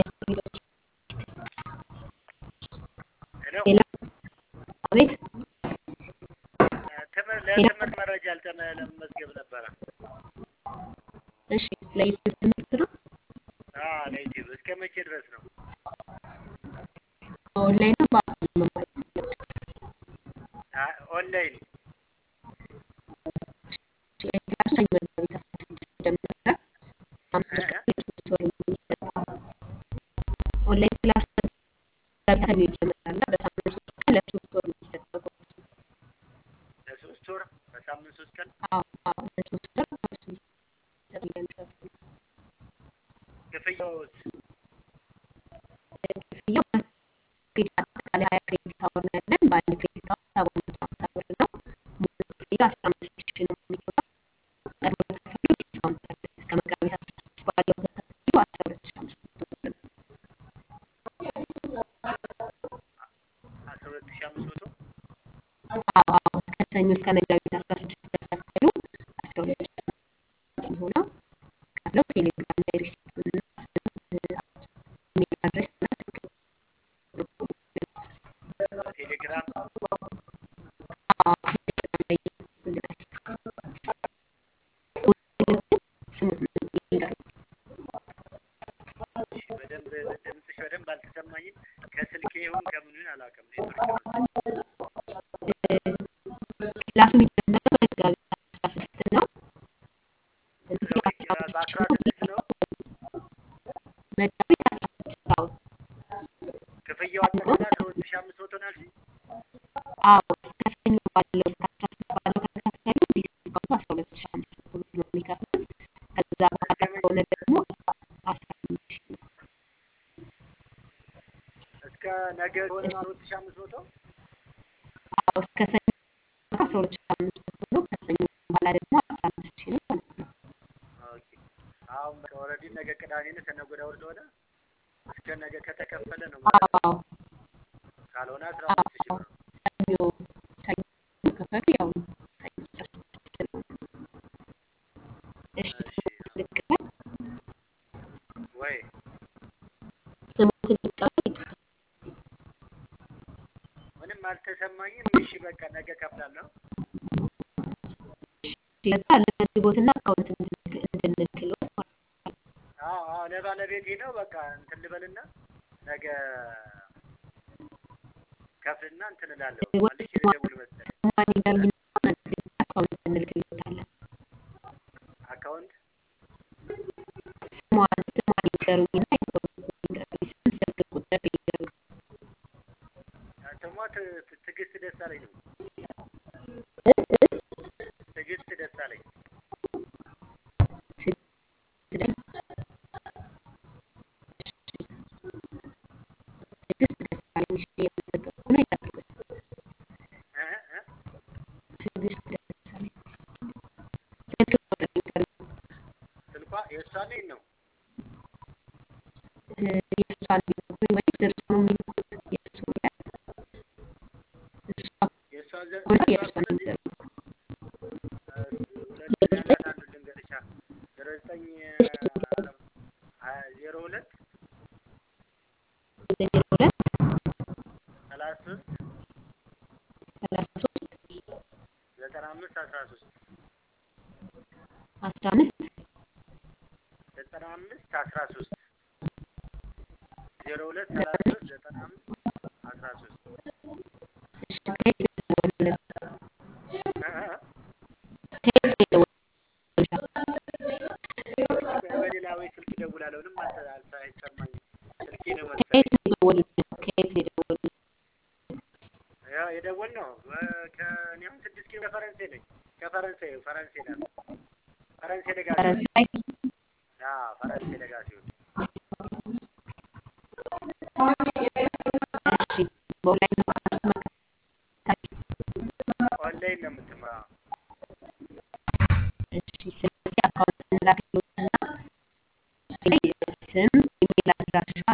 ሄሎ ሌላ አቤት ሌላ ለትምህርት መረጃ ለመመዝገብ ነበረ። እሺ ለዩቲዩብ ትምህርት ነው ለዩቲዩብ እስከ መቼ ድረስ ነው? ኦንላይን ነው በአካል መማር የፈለጉት? ኦንላይን። ክላሱ ሰኞ መጋቢት 16 ጀምሮ አምስት ቀን ለሶስት ወር የሚሰጠው ኦንላይን ክላስ መጋቢት ሰኞ ይጀምራል እና በሳምንት 3 ቀን ለሶስት ወር የሚሰጠው ኮርስ ነው። ለሶስት ወር በሳምንት 3 ቀን ለሶስት ወር ኮርስ የሚሰጠው ለሚከፍሉ ክፍያውስ? ክፍያው ክሬዲት አጠቃላይ 20 ክሬዲት አወር ነው ያለን። በአንድ ክሬዲት አወር 750 ብር ነው። ሙሉ ክፍያ 15,000 ነው የሚሆነው። ቀድሞ ለከፈሉ ዲስካውንት አለ። እስከ መጋቢት 16 ባለው ከከፈሉ 12,500 ብር ነው። 12,500 ከሰኞ እስከ መጋቢት 16 ከከፈሉ 12,500 የሚሆነው ከፍለው ቴሌግራም ላይ ሪሲፕቱን እና ኢሜል አድሬስ እና ስልክ ቴሌግራም ላይ ይልኩልናል። ስሙት ይንገሩ። በደንብ ድምፅሽ በደንብ አልተሰማኝም። ከስልኬ ይሁን ከምን ይሁን አላውቅም። ኔትወርክ ነው። ክላሱ የሚጀመረው መጋቢት 16 ነው። በ16 ነው መጋቢት 16 አዎ ክፍያው አጠቃላይ 12,500 ነው ያልሽኝ? አዎ እስከ ሰኞ ባለው እስከ 16 ባለው ከከፈሉ ዲስካውንቱ 12,500 ብር ነው የሚከፍሉት። ከዛ በኋላ ከሆነ ደግሞ 15,000 ነው። እስከ ነገ ሆነ 12,500? አዎ እስከ ሰኞ 12,500 ነው። ከሰኞ በኋላ ደግሞ 15,000 ነው ማለት ነው። ኦኬ። አሁን ኦልሬዲ ነገ ቅዳሜ ነው። ከነገ ወዲያ እሑድ ሆነ። እስከ ነገ ከተከፈለ ነው ማለት ነው። አዎ ካልሆነ 15,000 ብር ነው። ሰኞ ከከፈሉ ያው ሰኞ 16 ነው። እሺ ስሙትን ልቀበል ወይ ስሙትን ልቀበል። ምንም አልተሰማኝም። እሺ በቃ ነገ ከፍላለሁ። ለዛ ለመዝግቦትና አካውንት እንድንልክለው ለባለቤቴ ነው። በቃ እንትን ልበልና ነገ ከፍልና እንትን እላለሁ። መልሼ ልደውል መሰለኝ። ማን ይላልና አካውንት እንልክልታለን። አካውንት ስሟን ይንገሩኝና ይንገሩኝ። ስም ስልክ ቁጥር ይንገሩኝ። ስሟ ትዕግስት ደሳለኝ ነው። ትዕግስት ደሳለኝ። ትዕግስት ደሳለኝ የምትጠቀሙ ነው ይጠብቁኝ። ትዕግስት ደሳለኝ ስልክ ቁጥር ይንገሩኝ። ስልኳ የእሷ ላይ ነው። የእሷን ቢነግሩኝ ወይስ እርሱ ነው የሚልኩት? የእሱ ላይ እሷ የእሷ ሆነ የእርሷን ይንገሩኝ። 02 95 13 15 13 02 33 95 13 እሺ ከየት ደወሉልን? በሌላ ወይ ስልክ እደውላለሁ። ምንም አይሰማኝም። ስልኬ ነው መሰለኝ። ከየት ነው የደወሉልን? ያው የደወልነው ከእኔ አሁን 6 ኪሎ ከፈረንሳይ ነኝ። ፈረንሳይ ናት። ፈረንሳይ ደጋ ፈረንሳይ ፈረንሳይ ደጋ ሲሆን እሺ በኦንላይን ነው ኦንላይን ነው የምትማረው? እሺ ስለዚህ አካውንት እንላክልዎትና ስም፣ ኢሜል አድራሻ